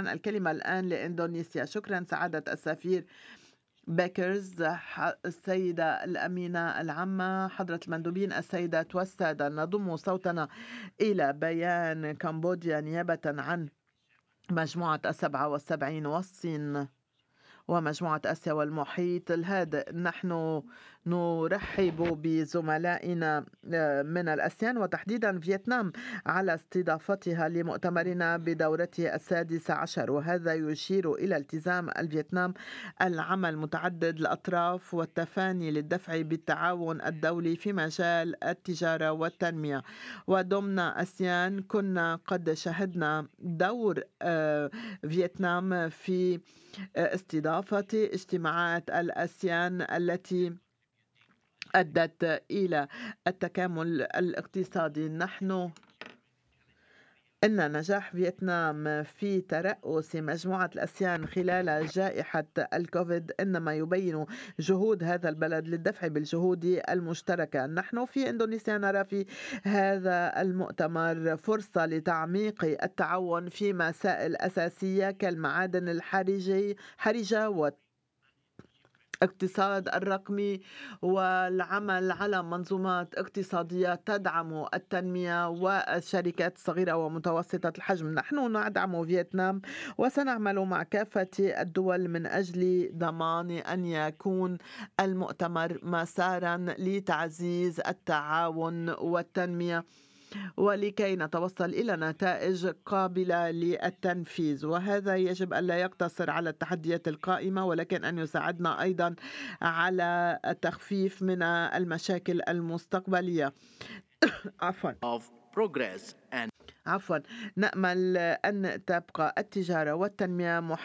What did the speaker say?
شكرا. الكلمة الآن لإندونيسيا. شكرا سعادة السفير بيكرز، السيدة الأمينة العامة، حضرة المندوبين، السيدات والسادة، نضم صوتنا إلى بيان كمبوديا نيابة عن مجموعة 77 والصين ومجموعة آسيا والمحيط الهادئ. نحن نرحب بزملائنا من الآسيان وتحديدا فيتنام على استضافتها لمؤتمرنا بدورته 16، وهذا يشير إلى التزام الفيتنام العمل متعدد الأطراف والتفاني للدفع بالتعاون الدولي في مجال التجارة والتنمية. وضمن آسيان كنا قد شهدنا دور فيتنام في استضافة اجتماعات الآسيان التي أدت إلى التكامل الاقتصادي. إن نجاح فيتنام في ترأس مجموعة الآسيان خلال جائحة الكوفيد إنما يبين جهود هذا البلد للدفع بالجهود المشتركة. نحن في إندونيسيا نرى في هذا المؤتمر فرصة لتعميق التعاون في مسائل أساسية كالمعادن الحرجة الاقتصاد الرقمي والعمل على منظومات اقتصادية تدعم التنمية والشركات الصغيرة ومتوسطة الحجم. نحن ندعم فيتنام وسنعمل مع كافة الدول من أجل ضمان أن يكون المؤتمر مسارا لتعزيز التعاون والتنمية ولكي نتوصل إلى نتائج قابلة للتنفيذ. وهذا يجب أن لا يقتصر على التحديات القائمة ولكن أن يساعدنا أيضا على التخفيف من المشاكل المستقبلية. عفوا of progress and عفوا نأمل أن تبقى التجارة والتنمية